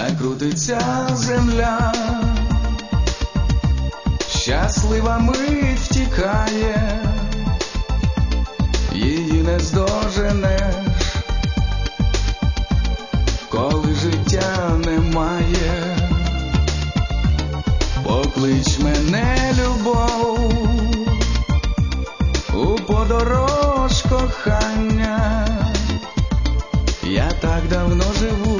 крутиться земля, щаслива мить втікає, її не здоженеш, коли життя немає. Поклич мене, любов, у подорож кохання, я так давно живу